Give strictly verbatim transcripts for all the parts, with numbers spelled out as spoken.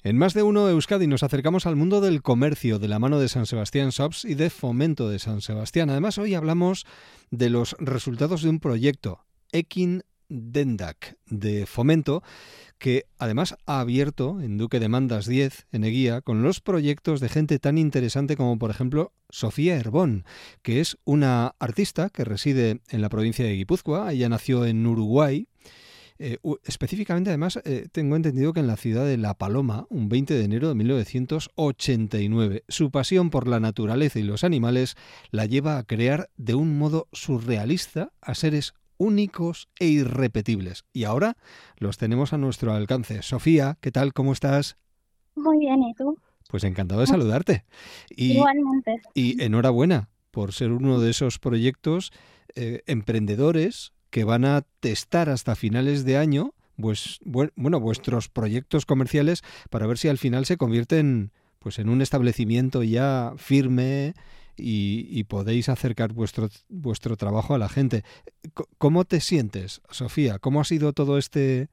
En Más de Uno Euskadi nos acercamos al mundo del comercio de la mano de San Sebastián Shops y de Fomento de San Sebastián. Además, hoy hablamos de los resultados de un proyecto, Ekin Dendak, de Fomento, que además ha abierto en Duque de Mandas diez, en Eguía, con los proyectos de gente tan interesante como, por ejemplo, Sofía Herbón, que es una artista que reside en la provincia de Guipúzcoa. Ella nació en Uruguay. Eh, u- específicamente, además, eh, tengo entendido que en la ciudad de La Paloma, un veinte de enero de mil novecientos ochenta y nueve. Su pasión por la naturaleza y los animales la lleva a crear de un modo surrealista a seres únicos e irrepetibles. Y ahora los tenemos a nuestro alcance. Sofía, ¿qué tal? ¿Cómo estás? Muy bien, ¿y tú? Pues encantado de Mu- saludarte. Y, Igualmente. y enhorabuena por ser uno de esos proyectos eh, emprendedores que van a testar hasta finales de año pues, bue- bueno, vuestros proyectos comerciales para ver si al final se convierten pues, en un establecimiento ya firme y, y podéis acercar vuestro, vuestro trabajo a la gente. C- ¿Cómo te sientes, Sofía? ¿Cómo ha sido todo este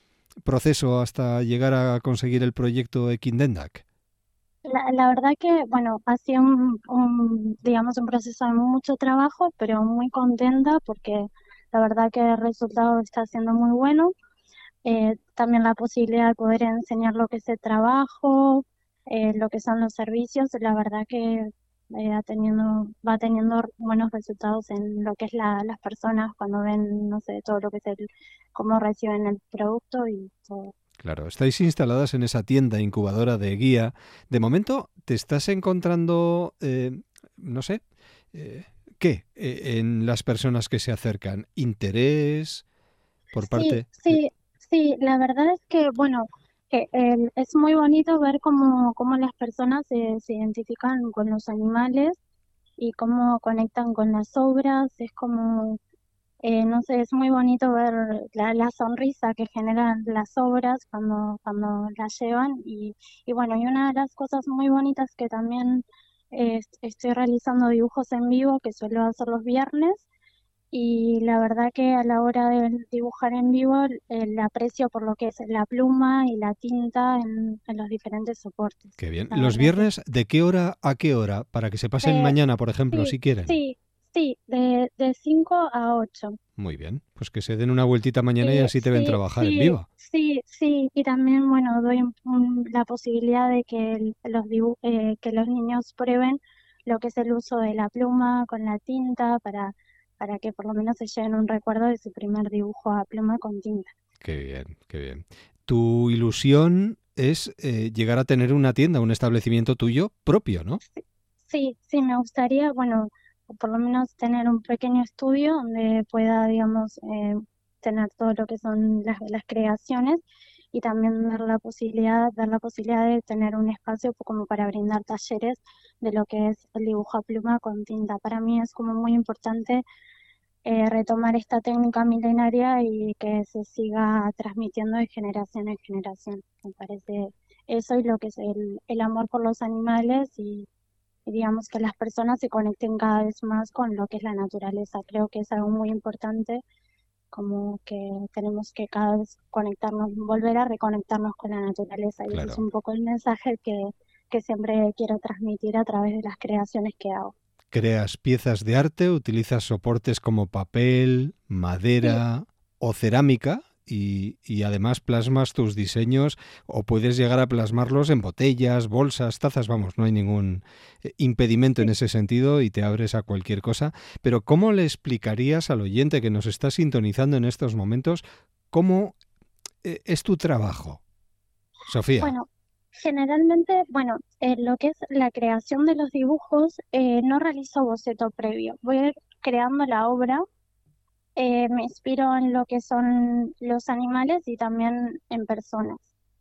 proceso hasta llegar a conseguir el proyecto Ekindendak? La, la verdad que, bueno, ha sido un, un, digamos, un proceso de mucho trabajo, pero muy contenta porque la verdad que el resultado está siendo muy bueno. Eh, también la posibilidad de poder enseñar lo que es el trabajo, eh, lo que son los servicios, la verdad que eh, ha teniendo, va teniendo buenos resultados en lo que es la, las personas cuando ven, no sé, todo lo que es el, cómo reciben el producto y todo. Claro, estáis instaladas en esa tienda incubadora de guía. De momento, ¿te estás encontrando, eh, no sé, eh, qué eh, en las personas que se acercan? ¿Interés por Sí, parte de... sí, sí, la verdad es que, bueno, que, el- es muy bonito ver cómo, cómo las personas se, se identifican con los animales y cómo conectan con las obras. Es como, eh, no sé, es muy bonito ver la, la sonrisa que generan las obras cuando, cuando las llevan. Y, y bueno, y una de las cosas muy bonitas que también eh, estoy realizando dibujos en vivo, que suelo hacer los viernes. Y la verdad que a la hora de dibujar en vivo, el aprecio por lo que es la pluma y la tinta en, en los diferentes soportes. Qué bien. La ¿Los verdad que viernes de qué hora a qué hora? Para que se pasen de, mañana, por ejemplo, sí, si quieren. sí, sí, de, de cinco a ocho. Muy bien. Pues que se den una vueltita mañana y Sí, así te ven sí, trabajar en sí, vivo. sí, sí. Y también, bueno, doy un- un- la posibilidad de que el- los dibu- eh, que los niños prueben lo que es el uso de la pluma con la tinta para, para que por lo menos se lleven un recuerdo de su primer dibujo a pluma con tinta. Qué bien, qué bien. Tu ilusión es eh, llegar a tener una tienda, un establecimiento tuyo propio, ¿no? Sí, sí, me gustaría, bueno, por lo menos tener un pequeño estudio donde pueda, digamos, eh, tener todo lo que son las, las creaciones y también dar la posibilidad, dar la posibilidad de tener un espacio como para brindar talleres de lo que es el dibujo a pluma con tinta. Para mí es como muy importante eh, retomar esta técnica milenaria y que se siga transmitiendo de generación en generación. Me parece eso y lo que es el, el amor por los animales y y digamos que las personas se conecten cada vez más con lo que es la naturaleza. Creo que es algo muy importante, como que tenemos que cada vez conectarnos, volver a reconectarnos con la naturaleza y ese es Claro. un poco el mensaje que, que siempre quiero transmitir a través de las creaciones que hago. Creas piezas de arte, utilizas soportes como papel, Sí, madera o cerámica y, y además plasmas tus diseños o puedes llegar a plasmarlos en botellas, bolsas, tazas, vamos, no hay ningún eh, impedimento en sí. ese sentido y te abres a cualquier cosa. Pero ¿cómo le explicarías al oyente que nos está sintonizando en estos momentos cómo eh, es tu trabajo, Sofía? Bueno, generalmente, bueno, en lo que es la creación de los dibujos, eh, no realizo boceto previo. Voy creando la obra. Eh, me inspiro en lo que son los animales y también en personas.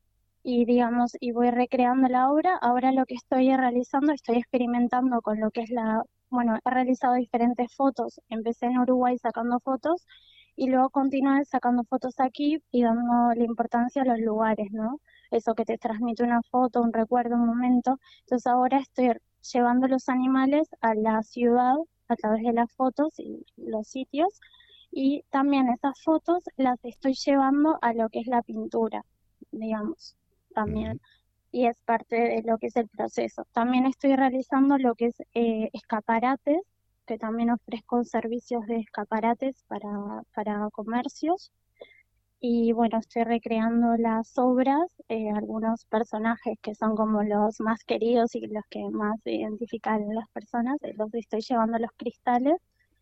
Y digamos, y voy recreando la obra. Ahora lo que estoy realizando, estoy experimentando con lo que es la, bueno, he realizado diferentes fotos. Empecé en Uruguay sacando fotos y luego continué sacando fotos aquí y dando la importancia a los lugares, ¿no? Eso que te transmite una foto, un recuerdo, un momento. Entonces ahora estoy llevando los animales a la ciudad a través de las fotos y los sitios y también esas fotos las estoy llevando a lo que es la pintura, digamos, Ujú. también. y es parte de lo que es el proceso. También estoy realizando lo que es eh, escaparates, que también ofrezco servicios de escaparates para, para comercios. Y bueno, estoy recreando las obras, eh, algunos personajes que son como los más queridos y los que más identifican a las personas, eh, los estoy llevando a los cristales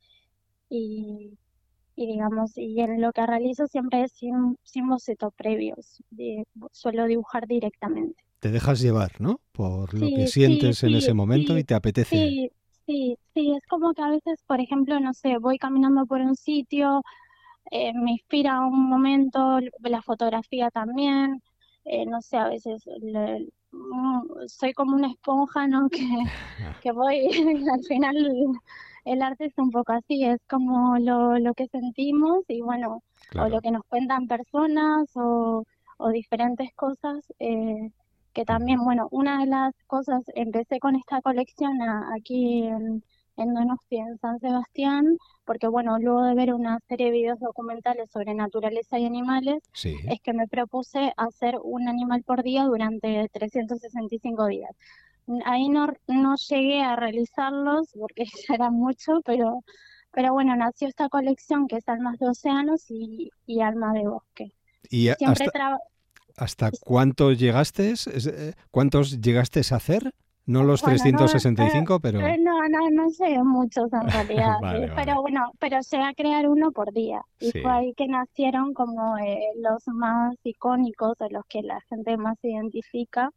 y, y digamos, y en lo que realizo siempre es sin, sin boceto previos, de- suelo dibujar directamente. Te dejas llevar, ¿no? Por lo que Sí, sí, sientes en ese sí, momento y sí, te apetece. sí, sí, sí, es como que a veces, por ejemplo, no sé, voy caminando por un sitio, eh, me inspira un momento, la fotografía también, eh, no sé, a veces le- mm, soy como una esponja, ¿no? Que, que voy, al final el arte es un poco así, es como lo, lo que sentimos y bueno, o lo Claro. que nos cuentan personas o, o diferentes cosas, eh, que Ujú. también, bueno, una de las cosas, empecé con esta colección a- aquí en, en Donostia, en San Sebastián, porque bueno, luego de ver una serie de videos documentales sobre naturaleza y animales, Sí. es que me propuse hacer un animal por día durante trescientos sesenta y cinco días. Ahí no, no llegué a realizarlos porque ya era mucho, pero, pero bueno, nació esta colección que es Almas de Océanos y, y Alma de Bosque. ¿Y Y a- siempre hasta, trabajo, hasta cuánto llegaste? Es- eh, ¿Cuántos llegaste a hacer? No los bueno, no, trescientos sesenta y eh, cinco, eh, pero... no, no, no sé muchos en realidad, Vale, eh, pero vale. bueno, pero llegué a crear uno por día y fue Sí. ahí que nacieron como eh, los más icónicos, de los que la gente más se identifica.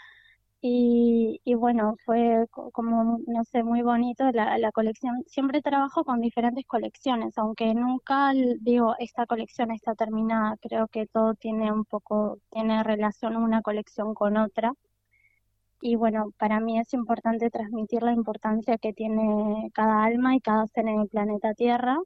Y, y bueno, fue co- como, no sé, muy bonito la, la colección. Siempre trabajo con diferentes colecciones, aunque nunca l- digo, esta colección está terminada. Creo que todo tiene un poco, tiene relación una colección con otra. Y bueno, para mí es importante transmitir la importancia que tiene cada alma y cada ser en el planeta Tierra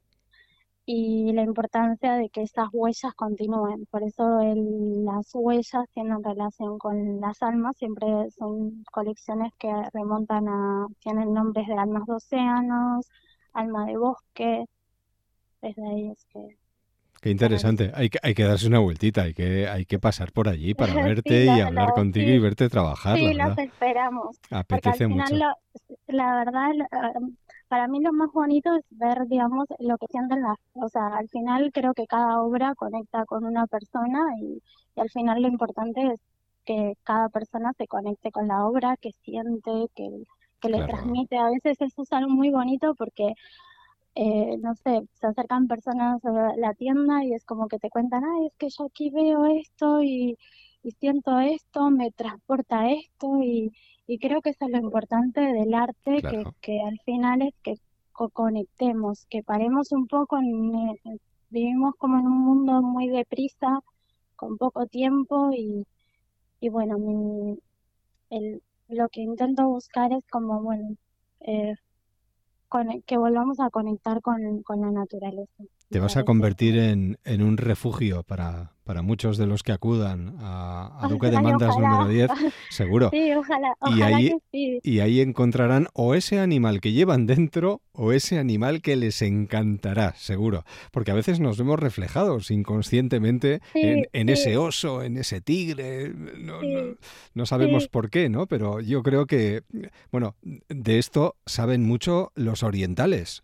y la importancia de que esas huellas continúen. Por eso el- las huellas tienen relación con las almas, siempre son colecciones que remontan a, tienen nombres de almas de océanos, alma de bosque, desde ahí es que Qué se realiza. interesante. Hay que, hay que darse una vueltita, hay que, hay que pasar por allí para Sí, verte y lo, hablar lo- contigo y sí, verte trabajar, la sí, los verdad. esperamos, porque al Apetece final, mucho. lo- la verdad, lo- ah, para mí lo más bonito es ver, digamos, lo que sienten las, o sea, al final creo que cada obra conecta con una persona y, y al final lo importante es que cada persona se conecte con la obra, que siente, que, que le Claro. transmite. A veces eso es algo muy bonito porque eh, no sé, se acercan personas a la tienda y es como que te cuentan, ay, es que yo aquí veo esto y, y siento esto, me transporta a esto y, y creo que eso es lo importante del arte, que, Claro. que al final es que co- conectemos, que paremos un poco, en, eh, vivimos como en un mundo muy deprisa, con poco tiempo y, y bueno, mi, el, lo que intento buscar es como, bueno, eh, cone- que volvamos a conectar con, con la naturaleza, Te me vas a parece. convertir en, en un refugio para, para muchos de los que acudan a, a Duque de Ay, Mandas número ojalá, diez, seguro. sí, ojalá, Y ojalá ahí, que sí. y ahí encontrarán o ese animal que llevan dentro o ese animal que les encantará, seguro. Porque a veces nos vemos reflejados inconscientemente en, Sí, en sí, ese oso, en ese tigre. No, sí, no, no sabemos sí, por qué, ¿no? Pero yo creo que, bueno, de esto saben mucho los orientales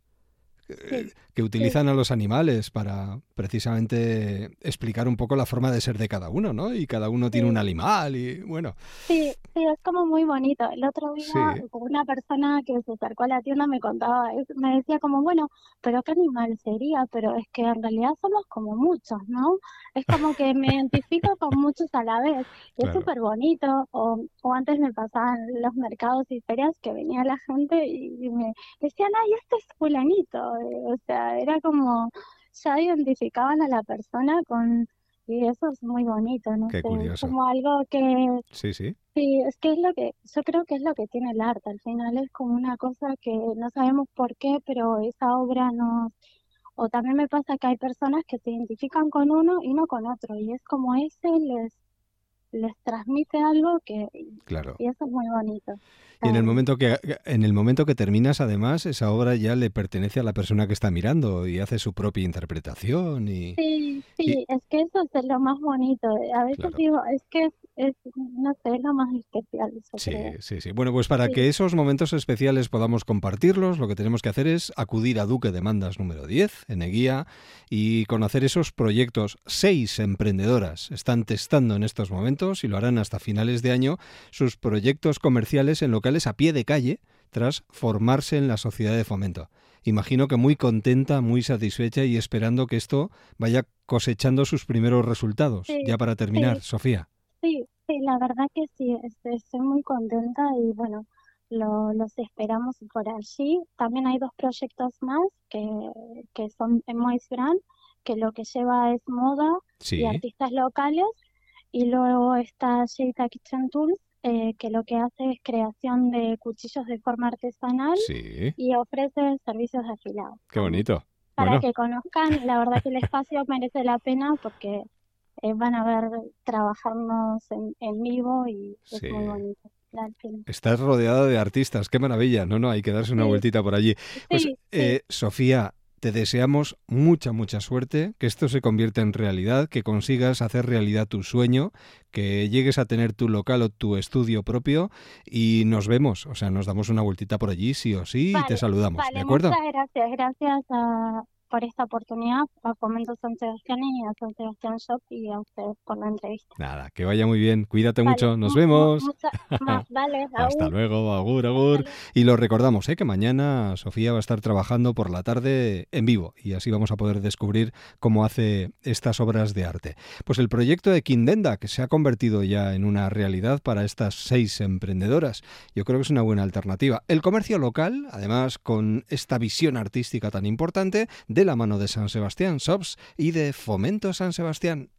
sí, que sí. utilizan a los animales para precisamente explicar un poco la forma de ser de cada uno, ¿no? Y cada uno tiene un Sí. animal y bueno, Sí, sí, es como muy bonito. El otro día, sí, como una persona que se acercó a la tienda me contaba, es- me decía como, bueno, pero ¿qué animal sería? Pero es que en realidad somos como muchos, ¿no? Es como que me identifico con muchos a la vez. Y es claro, súper bonito. O, o antes me pasaban los mercados y ferias que venía la gente y, y me decían, ay, este es fulanito. Eh, O sea, era como, ya identificaban a la persona con... Y eso es muy bonito, no qué sé, es curioso. como algo que Sí, sí, sí, es que es lo que, yo creo que es lo que tiene el arte, al final es como una cosa que no sabemos por qué, pero esa obra nos, o también me pasa que hay personas que se identifican con uno y no con otro, y es como ese les, les transmite algo que, claro. y eso es muy bonito. Y en el Am, momento que en el momento que terminas, además, esa obra ya le pertenece a la persona que está mirando y hace su propia interpretación y, sí, y sí, es que eso es lo más bonito. A veces claro, digo, es que es, no sé, es lo más especial, yo Sí, creo. sí, sí. Bueno, pues para Sí, que esos momentos especiales podamos compartirlos, lo que tenemos que hacer es acudir a Duque de Mandas número diez, en Eguía, y conocer esos proyectos. Seis emprendedoras están testando en estos momentos, y lo harán hasta finales de año, sus proyectos comerciales en locales a pie de calle, tras formarse en la sociedad de fomento. Imagino que muy contenta, muy satisfecha y esperando que esto vaya cosechando sus primeros resultados. sí, Ya para terminar, sí, Sofía. sí, sí, la verdad que sí, este, estoy muy contenta y bueno, lo, los esperamos por allí. También hay dos proyectos más que, que son en Mois Brand, que lo que lleva es moda y Sí, artistas locales, y luego está Sheita Kitchen Tools, eh, que lo que hace es creación de cuchillos de forma artesanal sí. y ofrece servicios de afilado Qué también. bonito. Para Bueno, que conozcan, la verdad que el espacio merece la pena porque eh, van a ver trabajarnos en, en vivo y es sí. muy bonito. Al fin. Estás rodeada de artistas, qué maravilla. No, no, hay que darse una Sí, vueltita por allí. Pues, sí, sí. eh, Sofía, te deseamos mucha, mucha suerte, que esto se convierta en realidad, que consigas hacer realidad tu sueño, que llegues a tener tu local o tu estudio propio y nos vemos. O sea, nos damos una vueltita por allí, sí o sí, y te Vale, saludamos, ¿de vale, acuerdo? muchas gracias. Gracias a- por esta oportunidad, a Fomento San Sebastián y a San Sebastián Shop y a ustedes por la entrevista. Nada, que vaya muy bien. Cuídate Vale, mucho. Nos mu- mu- vemos. mucha, ma- vale, Hasta aún. luego, agur, Hasta agur. luego. Y lo recordamos, ¿eh? Que mañana Sofía va a estar trabajando por la tarde en vivo y así vamos a poder descubrir cómo hace estas obras de arte. Pues el proyecto de Kindenda, que se ha convertido ya en una realidad para estas seis emprendedoras, yo creo que es una buena alternativa. El comercio local, además, con esta visión artística tan importante, de la mano de San Sebastián Shops y de Fomento San Sebastián.